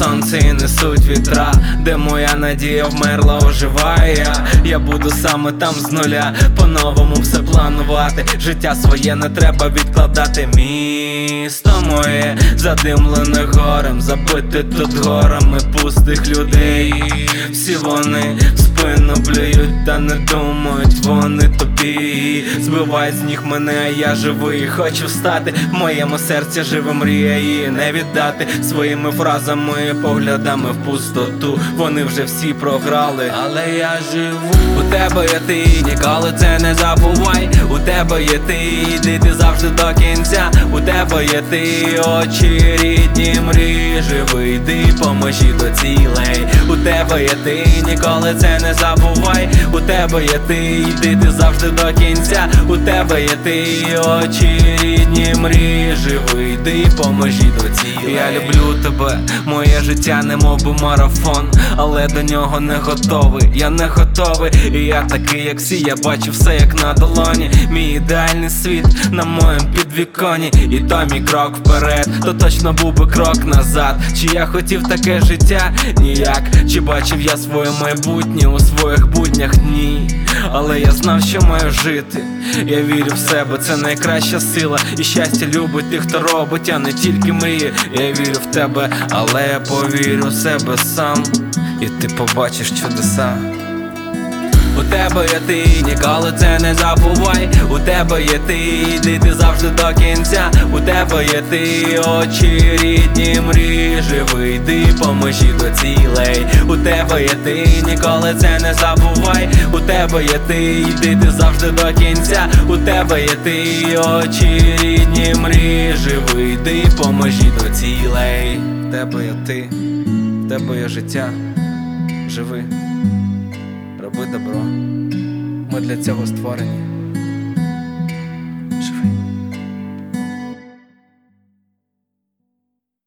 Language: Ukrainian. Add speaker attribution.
Speaker 1: сонце і несуть вітра, де моя надія вмерла, оживає. Я буду саме там з нуля, по-новому все планувати. Життя своє не треба відкладати. Місто моє задимлене горем, забите тут горами пустих людей. Всі вони в спину плюють, та не думають, вони тобі. Збивають з ніг мене, а я живий. Хочу встати, в моєму серці живе мрія, її не віддати. Своїми фразами і поглядами в пустоту вони вже всі програли, але я живу. У тебе є ти, ніколи це не забувай. У тебе є ти, йди ти завжди до кінця. У тебе є ти, очі рідні, мрії, живи, йди, поможи до цілей. У тебе є ти, ніколи це не забувай. У тебе є ти, йди ти завжди до кінця. У тебе є ти, очі рідні, мрії, живи, йди, поможи до цілей. Я люблю тебе, моє життя немов би марафон, але до нього не готовий, я не готовий. І я такий, як всі, я бачу все як на долоні. Мій ідеальний світ на моєму підвіконі. І то мій крок вперед, то точно був би крок назад. Чи я хотів таке життя? Ніяк. Чи бачив я своє майбутнє у своїх буднях? Ні. Але я знав, що маю жити. Я вірю в себе, це найкраща сила. І щастя любить тих, хто робить, а не тільки мріє. Я вірю в тебе, але я повірю в себе сам, і ти побачиш чудеса. У тебе є ти, ніколи це не забувай. У тебе є ти, йди ти завжди до кінця. У тебе є ти, очі рідні, мрії, живи, йди, поможи до цілей. У тебе є ти, ніколи це не забувай. У тебе є ти, йди ти завжди до кінця. У тебе є ти, очі рідні, мрії, живи, йди, поможи до цілей. В тебе є ти, в тебе є життя, живи, роби добро, ми для цього створені.